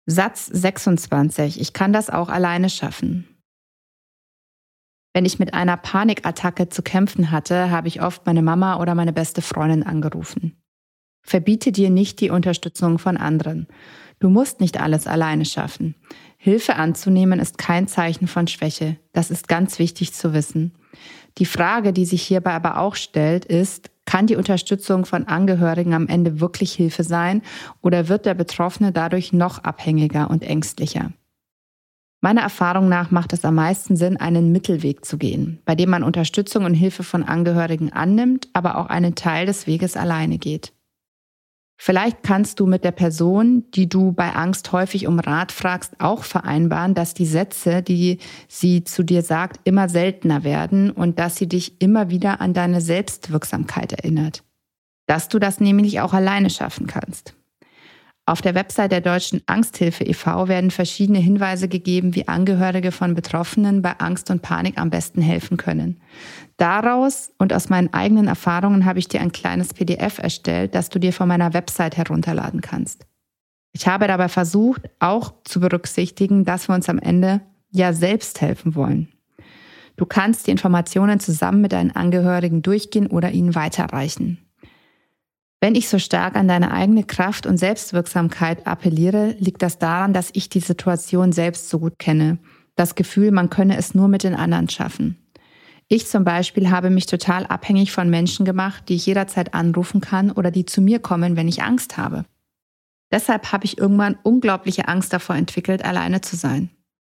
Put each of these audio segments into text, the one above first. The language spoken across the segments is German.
Satz 26. Ich kann das auch alleine schaffen. Wenn ich mit einer Panikattacke zu kämpfen hatte, habe ich oft meine Mama oder meine beste Freundin angerufen. Verbiete dir nicht die Unterstützung von anderen. Du musst nicht alles alleine schaffen. Hilfe anzunehmen ist kein Zeichen von Schwäche. Das ist ganz wichtig zu wissen. Die Frage, die sich hierbei aber auch stellt, ist, kann die Unterstützung von Angehörigen am Ende wirklich Hilfe sein oder wird der Betroffene dadurch noch abhängiger und ängstlicher? Meiner Erfahrung nach macht es am meisten Sinn, einen Mittelweg zu gehen, bei dem man Unterstützung und Hilfe von Angehörigen annimmt, aber auch einen Teil des Weges alleine geht. Vielleicht kannst du mit der Person, die du bei Angst häufig um Rat fragst, auch vereinbaren, dass die Sätze, die sie zu dir sagt, immer seltener werden und dass sie dich immer wieder an deine Selbstwirksamkeit erinnert. Dass du das nämlich auch alleine schaffen kannst. Auf der Website der Deutschen Angsthilfe e.V. werden verschiedene Hinweise gegeben, wie Angehörige von Betroffenen bei Angst und Panik am besten helfen können. Daraus und aus meinen eigenen Erfahrungen habe ich dir ein kleines PDF erstellt, das du dir von meiner Website herunterladen kannst. Ich habe dabei versucht, auch zu berücksichtigen, dass wir uns am Ende ja selbst helfen wollen. Du kannst die Informationen zusammen mit deinen Angehörigen durchgehen oder ihnen weiterreichen. Wenn ich so stark an deine eigene Kraft und Selbstwirksamkeit appelliere, liegt das daran, dass ich die Situation selbst so gut kenne. Das Gefühl, man könne es nur mit den anderen schaffen. Ich zum Beispiel habe mich total abhängig von Menschen gemacht, die ich jederzeit anrufen kann oder die zu mir kommen, wenn ich Angst habe. Deshalb habe ich irgendwann unglaubliche Angst davor entwickelt, alleine zu sein.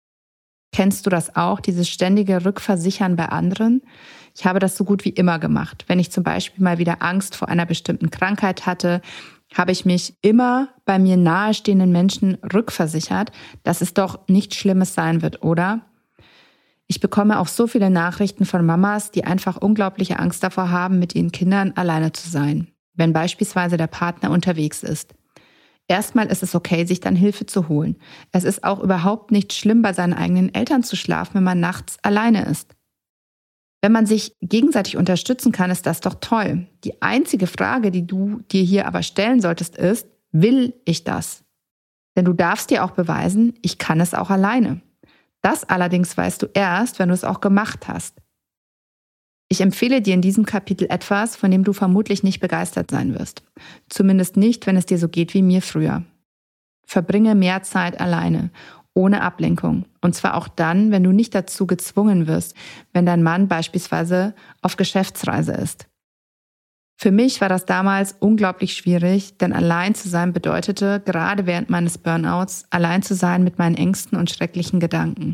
Kennst du das auch, dieses ständige Rückversichern bei anderen? Ich habe das so gut wie immer gemacht. Wenn ich zum Beispiel mal wieder Angst vor einer bestimmten Krankheit hatte, habe ich mich immer bei mir nahestehenden Menschen rückversichert, dass es doch nichts Schlimmes sein wird, oder? Ich bekomme auch so viele Nachrichten von Mamas, die einfach unglaubliche Angst davor haben, mit ihren Kindern alleine zu sein, wenn beispielsweise der Partner unterwegs ist. Erstmal ist es okay, sich dann Hilfe zu holen. Es ist auch überhaupt nicht schlimm, bei seinen eigenen Eltern zu schlafen, wenn man nachts alleine ist. Wenn man sich gegenseitig unterstützen kann, ist das doch toll. Die einzige Frage, die du dir hier aber stellen solltest, ist, will ich das? Denn du darfst dir auch beweisen, ich kann es auch alleine. Das allerdings weißt du erst, wenn du es auch gemacht hast. Ich empfehle dir in diesem Kapitel etwas, von dem du vermutlich nicht begeistert sein wirst. Zumindest nicht, wenn es dir so geht wie mir früher. Verbringe mehr Zeit alleine, ohne Ablenkung. Und zwar auch dann, wenn du nicht dazu gezwungen wirst, wenn dein Mann beispielsweise auf Geschäftsreise ist. Für mich war das damals unglaublich schwierig, denn allein zu sein bedeutete, gerade während meines Burnouts, allein zu sein mit meinen Ängsten und schrecklichen Gedanken.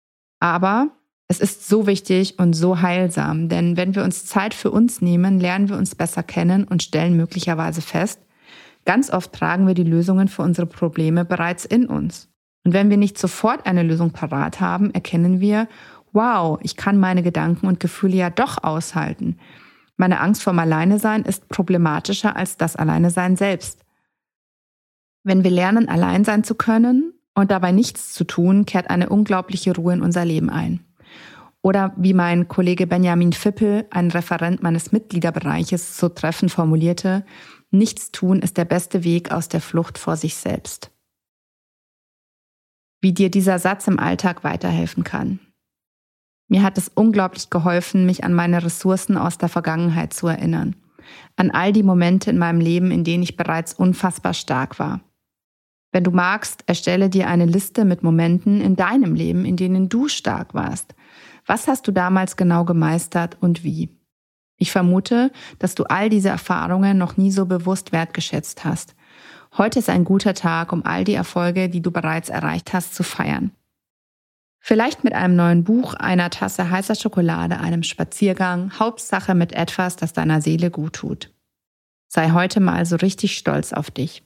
Aber es ist so wichtig und so heilsam, denn wenn wir uns Zeit für uns nehmen, lernen wir uns besser kennen und stellen möglicherweise fest, ganz oft tragen wir die Lösungen für unsere Probleme bereits in uns. Und wenn wir nicht sofort eine Lösung parat haben, erkennen wir, wow, ich kann meine Gedanken und Gefühle ja doch aushalten. Meine Angst vorm Alleinesein ist problematischer als das Alleinesein selbst. Wenn wir lernen, allein sein zu können und dabei nichts zu tun, kehrt eine unglaubliche Ruhe in unser Leben ein. Oder wie mein Kollege Benjamin Fippel, ein Referent meines Mitgliederbereiches, so treffend formulierte, nichts tun ist der beste Weg aus der Flucht vor sich selbst. Wie dir dieser Satz im Alltag weiterhelfen kann. Mir hat es unglaublich geholfen, mich an meine Ressourcen aus der Vergangenheit zu erinnern. An all die Momente in meinem Leben, in denen ich bereits unfassbar stark war. Wenn du magst, erstelle dir eine Liste mit Momenten in deinem Leben, in denen du stark warst. Was hast du damals genau gemeistert und wie? Ich vermute, dass du all diese Erfahrungen noch nie so bewusst wertgeschätzt hast. Heute ist ein guter Tag, um all die Erfolge, die du bereits erreicht hast, zu feiern. Vielleicht mit einem neuen Buch, einer Tasse heißer Schokolade, einem Spaziergang, Hauptsache mit etwas, das deiner Seele gut tut. Sei heute mal so richtig stolz auf dich.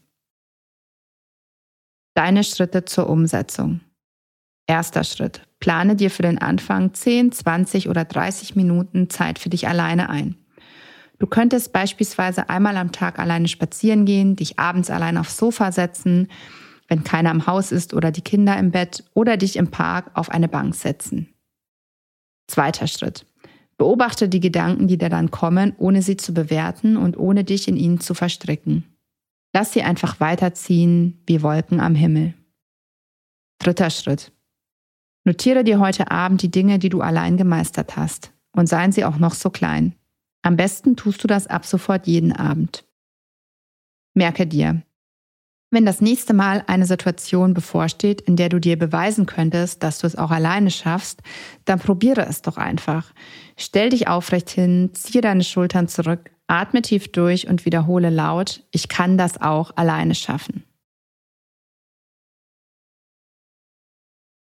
Deine Schritte zur Umsetzung. Erster Schritt. Plane dir für den Anfang 10, 20 oder 30 Minuten Zeit für dich alleine ein. Du könntest beispielsweise einmal am Tag alleine spazieren gehen, dich abends allein aufs Sofa setzen, wenn keiner im Haus ist oder die Kinder im Bett, oder dich im Park auf eine Bank setzen. Zweiter Schritt. Beobachte die Gedanken, die dir dann kommen, ohne sie zu bewerten und ohne dich in ihnen zu verstricken. Lass sie einfach weiterziehen wie Wolken am Himmel. 3. Schritt. Notiere dir heute Abend die Dinge, die du allein gemeistert hast. Und seien sie auch noch so klein. Am besten tust du das ab sofort jeden Abend. Merke dir, wenn das nächste Mal eine Situation bevorsteht, in der du dir beweisen könntest, dass du es auch alleine schaffst, dann probiere es doch einfach. Stell dich aufrecht hin, ziehe deine Schultern zurück, atme tief durch und wiederhole laut: Ich kann das auch alleine schaffen.